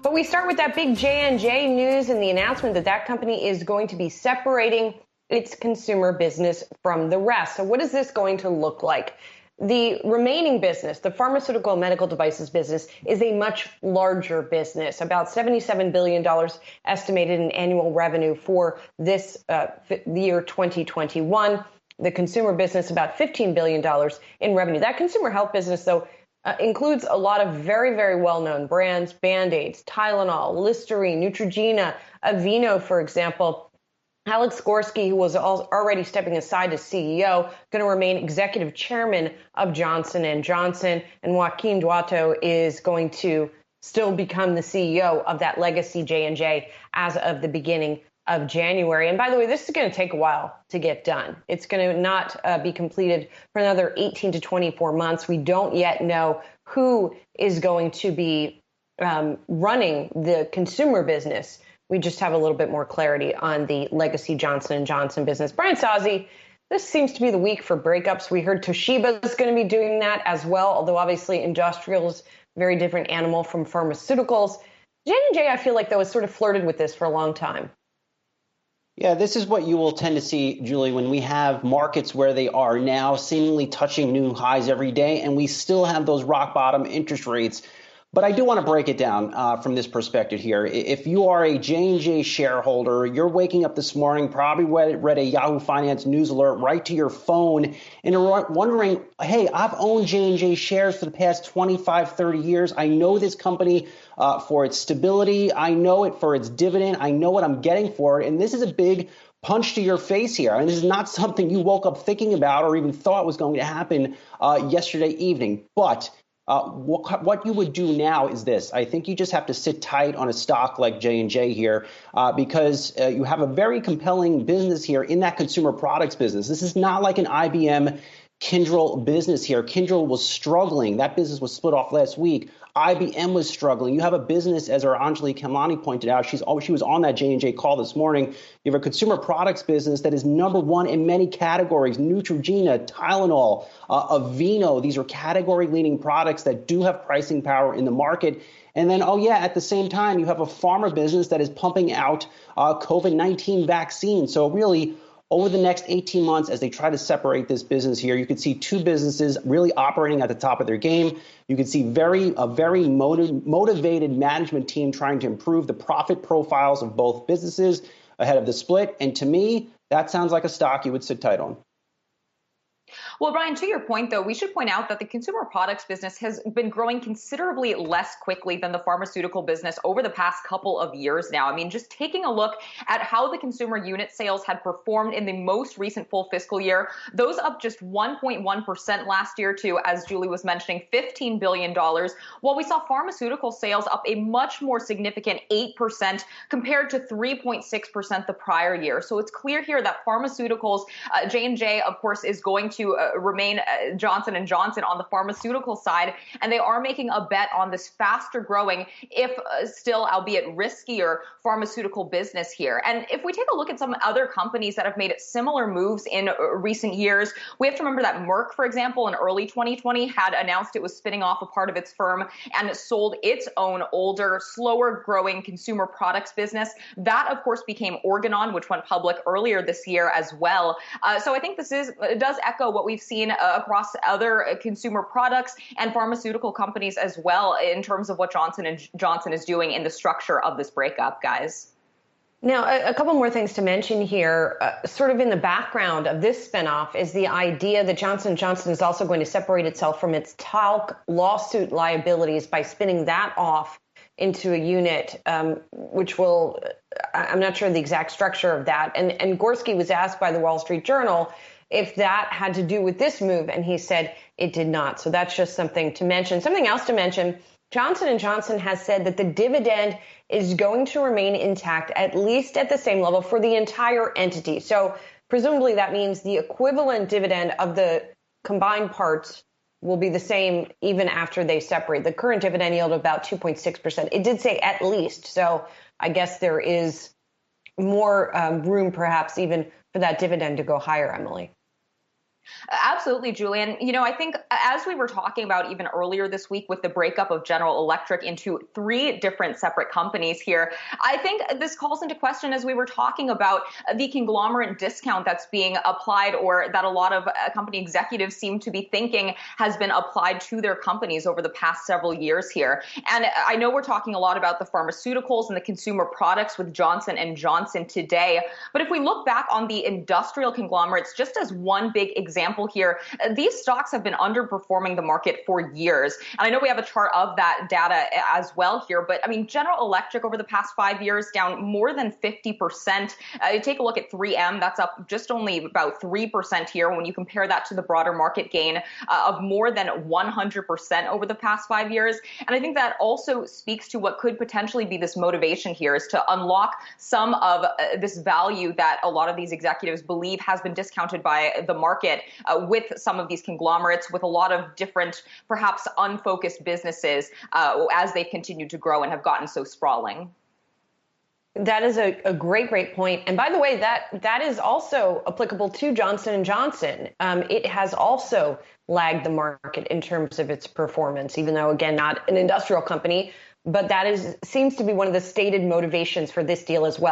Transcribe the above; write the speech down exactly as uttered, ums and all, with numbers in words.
But we start with that big J and J news and the announcement that that company is going to be separating its consumer business from the rest. So what is this going to look like? The remaining business, the pharmaceutical and medical devices business, is a much larger business, about seventy-seven billion dollars estimated in annual revenue for this uh, year twenty twenty-one. The consumer business, about fifteen billion dollars in revenue. That consumer health business, though, uh, includes a lot of very, very well-known brands, Band-Aids, Tylenol, Listerine, Neutrogena, Aveeno, for example. Alex Gorsky, who was already stepping aside as C E O, going to remain executive chairman of Johnson and Johnson, and Joaquin Duato is going to still become the C E O of that legacy J and J as of the beginning of January. And by the way, this is going to take a while to get done. It's going to not uh, be completed for another eighteen to twenty-four months. We don't yet know who is going to be um, running the consumer business. We just have a little bit more clarity on the legacy Johnson and Johnson business. Brian Sozzi, this seems to be the week for breakups. We heard Toshiba is going to be doing that as well, although obviously industrials, very different animal from pharmaceuticals. J and J, I feel like, though, has sort of flirted with this for a long time. Yeah, this is what you will tend to see, Julie, when we have markets where they are now seemingly touching new highs every day, and we still have those rock bottom interest rates. But I do want to break it down uh, from this perspective here. If you are a J and J shareholder, you're waking up this morning, probably read, read a Yahoo Finance news alert right to your phone, and you're wondering, hey, I've owned J and J shares for the past twenty-five, thirty years. I know this company uh, for its stability. I know it for its dividend. I know what I'm getting for it. And this is a big punch to your face here. And this is not something you woke up thinking about or even thought was going to happen uh, yesterday evening. But Uh, what, what you would do now is this. I think you just have to sit tight on a stock like J and J here uh, because uh, you have a very compelling business here in that consumer products business. This is not like an I B M Kyndryl business here. Kyndryl was struggling. That business was split off last week. I B M was struggling. You have a business, as our Anjali Khemlani pointed out, she's she was on that J and J call this morning. You have a consumer products business that is number one in many categories: Neutrogena, Tylenol, uh, Aveeno. These are category-leading products that do have pricing power in the market. And then, oh yeah, at the same time, you have a pharma business that is pumping out uh, COVID nineteen vaccines. So really, over the next eighteen months, as they try to separate this business here, you could see two businesses really operating at the top of their game. You could see very a very motiv- motivated management team trying to improve the profit profiles of both businesses ahead of the split. And to me, that sounds like a stock you would sit tight on. Well, Brian, to your point, though, we should point out that the consumer products business has been growing considerably less quickly than the pharmaceutical business over the past couple of years now. I mean, just taking a look at how the consumer unit sales had performed in the most recent full fiscal year, those up just one point one percent last year to, as Julie was mentioning, fifteen billion dollars, while we saw pharmaceutical sales up a much more significant eight percent compared to three point six percent the prior year. So it's clear here that pharmaceuticals, uh, J and J, of course, is going to uh, remain uh, Johnson and Johnson on the pharmaceutical side, and they are making a bet on this faster growing, if uh, still albeit riskier, pharmaceutical business here. And if we take a look at some other companies that have made similar moves in uh, recent years, we have to remember that Merck, for example, in early twenty twenty had announced it was spinning off a part of its firm and sold its own older, slower growing consumer products business. That, of course, became Organon, which went public earlier this year as well. Uh, so I think this is it does echo what we've seen uh, across other uh, consumer products and pharmaceutical companies as well in terms of what Johnson and Johnson is doing in the structure of this breakup, guys. Now, a, a couple more things to mention here. Uh, sort of in the background of this spinoff is the idea that Johnson and Johnson is also going to separate itself from its talc lawsuit liabilities by spinning that off into a unit, um, which will, I'm not sure the exact structure of that. And, and Gorsky was asked by the Wall Street Journal if that had to do with this move, and he said it did not. So that's just something to mention. Something else to mention, Johnson and Johnson has said that the dividend is going to remain intact, at least at the same level for the entire entity. So presumably that means the equivalent dividend of the combined parts will be the same even after they separate. The current dividend yield of about two point six percent. It did say at least. So I guess there is more um, room perhaps even for that dividend to go higher, Emily. Absolutely, Julian. You know, I think as we were talking about even earlier this week with the breakup of General Electric into three different separate companies here, I think this calls into question as we were talking about the conglomerate discount that's being applied, or that a lot of company executives seem to be thinking has been applied to their companies over the past several years here. And I know we're talking a lot about the pharmaceuticals and the consumer products with Johnson and Johnson today, but if we look back on the industrial conglomerates, just as one big example, example here, these stocks have been underperforming the market for years. And I know we have a chart of that data as well here, but I mean, General Electric over the past five years down more than fifty percent. Uh, take a look at three M, that's up just only about three percent here when you compare that to the broader market gain uh, of more than one hundred percent over the past five years. And I think that also speaks to what could potentially be this motivation here, is to unlock some of uh, this value that a lot of these executives believe has been discounted by the market Uh, with some of these conglomerates, with a lot of different, perhaps unfocused businesses uh, as they've continued to grow and have gotten so sprawling. That is a, a great, great point. And by the way, that that is also applicable to Johnson and Johnson. Um, it has also lagged the market in terms of its performance, even though, again, not an industrial company. But that is seems to be one of the stated motivations for this deal as well.